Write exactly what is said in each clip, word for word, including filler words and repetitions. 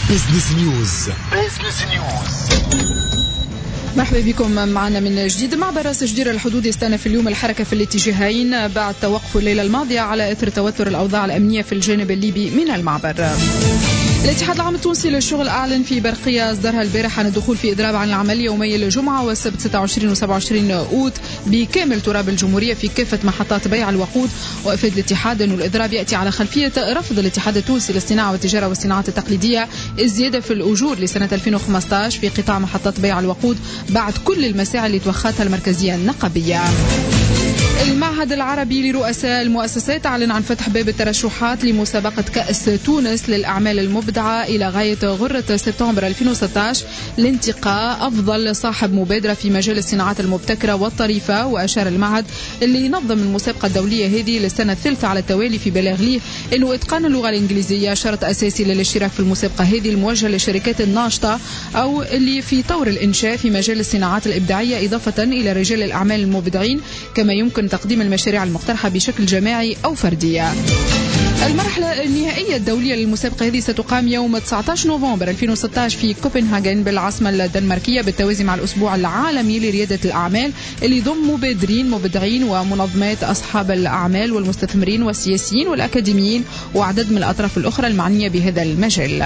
بزنس نيوز. بزنس نيوز. مرحبا بكم معنا من جديد. معبر راس جدير الحدود يستأنف اليوم الحركة في الاتجاهين بعد توقف الليلة الماضية على إثر توتر الأوضاع الأمنية في الجانب الليبي من المعبر. الاتحاد العام التونسي للشغل أعلن في برقية أصدرها البارح عن الدخول في إضراب عن العمل يومي الجمعة والسبت ستة وعشرين و سبعة وعشرين أوت بكامل تراب الجمهورية في كافة محطات بيع الوقود. وأفاد الاتحاد أن الإضراب يأتي على خلفية رفض الاتحاد التونسي للصناعة والتجارة والصناعات التقليدية الزيادة في الأجور لسنة ألفين وخمسة عشر في قطاع محطات بيع الوقود بعد كل المساعي اللي توختها المركزية النقابية. المعهد العربي لرؤساء المؤسسات أعلن عن فتح باب الترشحات لمسابقة كأس تونس للأعمال المبدعة إلى غاية غرة سبتمبر ألفين وستة عشر لانتقاء أفضل صاحب مبادرة في مجال الصناعات المبتكرة والطريفة. وأشار المعهد اللي ينظم المسابقة الدولية هذه للسنة الثالثة على التوالي في بلاغ ليه أنه إتقان اللغة الإنجليزية شرط أساسي للاشتراك في المسابقة هذه الموجهة للشركات الناشطة أو اللي في طور الإنشاء في مجال الصناعات الإبداعية إضافة إلى رجال الأعمال المبدعين، كما يمكن تقديم المشاريع المقترحة بشكل جماعي أو فردية. المرحلة النهائية الدولية للمسابقة هذه ستقام يوم تسعة عشر نوفمبر ألفين وستة عشر في كوبنهاغن بالعاصمة الدنماركية بالتوازي مع الأسبوع العالمي لريادة الأعمال اللي يضم مبادرين مبدعين ومنظمات أصحاب الأعمال والمستثمرين والسياسيين والأكاديميين وعدد من الأطراف الأخرى المعنية بهذا المجال.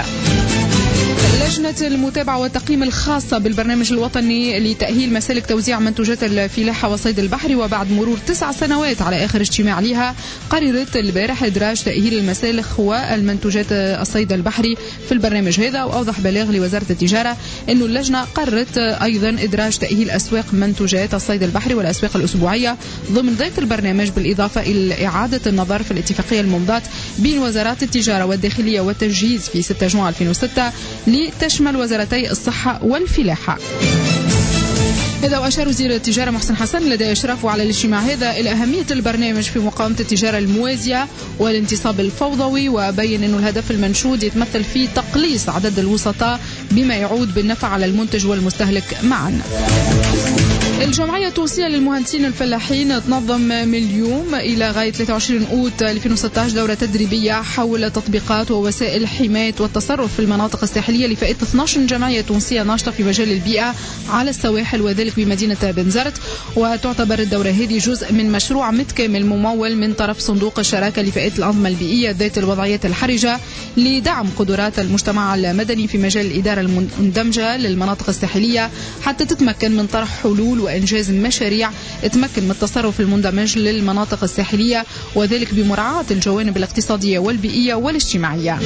لجنة المتابعة والتقييم الخاصة بالبرنامج الوطني لتأهيل مسالك توزيع منتوجات الفلاحة والصيد البحري وبعد مرور تسع سنوات على آخر اجتماع لها قررت البارح إدراج تأهيل المسالخ والمنتوجات الصيد البحري في البرنامج هذا. وأوضح بلاغ لوزارة التجارة أن اللجنة قررت أيضا إدراج تأهيل أسواق منتوجات الصيد البحري والأسواق الأسبوعية ضمن ضيق البرنامج بالإضافة إلى إعادة النظر في الاتفاقية الممضاة بين وزارات التجارة والداخلية والتجهيز في ستة جوان ألفين وستة لتشمل وزارتي الصحة والفلاحة. إذا وأشار وزير التجارة محسن حسن لدى إشرافه على الاجتماع هذا إلى أهمية البرنامج في مقاومة التجارة الموازية والانتصاب الفوضوي، وبين أن الهدف المنشود يتمثل في تقليص عدد الوسطاء بما يعود بالنفع على المنتج والمستهلك معا. الجمعية التونسية للمهندسين الفلاحين تنظم من اليوم إلى غاية ثلاثة وعشرين أوت ألفين وستة عشر دورة تدريبية حول تطبيقات ووسائل حماية والتصرف في المناطق الساحلية لفئة اثنتي عشرة جمعية تونسية ناشطة في مجال البيئة على السواحل وذلك بمدينة بنزرت. وتعتبر الدورة هذه جزء من مشروع متكامل ممول من طرف صندوق الشراكة لفئة الأنظمة البيئية ذات الوضعيات الحرجة لدعم قدرات المجتمع المدني في مجال الإدارة المندمجة للمناطق الساحلية حتى تتمكن من طرح حلول وإنجاز مشاريع تمكن من التصرف المندمج للمناطق الساحلية وذلك بمراعاة الجوانب الاقتصادية والبيئية والاجتماعية.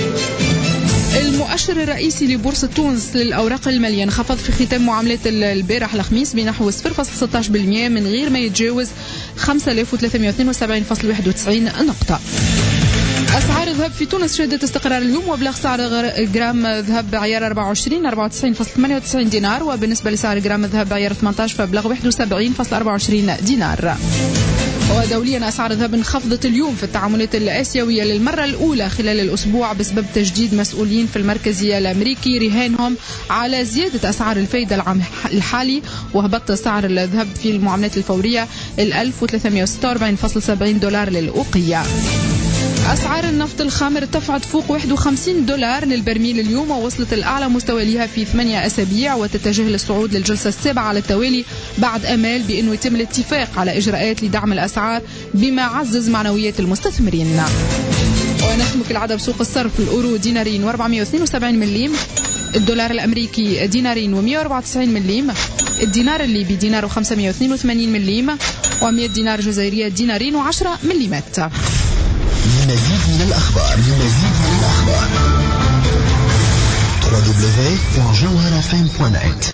المؤشر الرئيسي لبورصة تونس للأوراق المالية انخفض في ختام معاملات البارح الخميس بنحو صفر فاصلة ستة عشر بالمئة من غير ما يتجاوز خمسة آلاف وثلاثمئة واثنين وسبعين فاصلة واحد وتسعين نقطة. أسعار الذهب في تونس شهدت استقرار اليوم وبلغ سعر جرام ذهب بعيار أربعة وعشرين أربعة وتسعين فاصلة ثمانية وتسعين دينار، وبالنسبة لسعر جرام ذهب بعيار ثمانية عشر فبلغ واحد وسبعين فاصلة أربعة وعشرين دينار. ودوليا أسعار الذهب انخفضت اليوم في التعاملات الآسيوية للمرة الأولى خلال الأسبوع بسبب تجديد مسؤولين في المركزية الأمريكي رهانهم على زيادة أسعار الفايدة العام الحالي، وهبط سعر الذهب في المعاملات الفورية ألف وثلاثمئة وستة وأربعين فاصلة سبعين دولار للأوقية. أسعار النفط الخام ارتفعت فوق واحد وخمسين دولار للبرميل اليوم ووصلت الأعلى مستوى لها في ثمانية أسابيع وتتجه للصعود للجلسة السابعة على التوالي بعد أمال بأنه يتم الاتفاق على إجراءات لدعم الأسعار بما عزز معنويات المستثمرين. ونختم كالعادة بسوق الصرف. الأورو دينارين وأربعمئة واثنين وسبعين مليم، الدولار الأمريكي دينارين ومئة وأربعة وتسعين مليم، الدينار الليبي دينار وخمسمئة واثنين وثمانين مليم، ومئة دينار جزائرية دينارين وعشرة مليمات. لمزيد من الأخبار لمزيد من الأخبار دبليو دبليو دبليو دوت جوهرة إف إم دوت نت.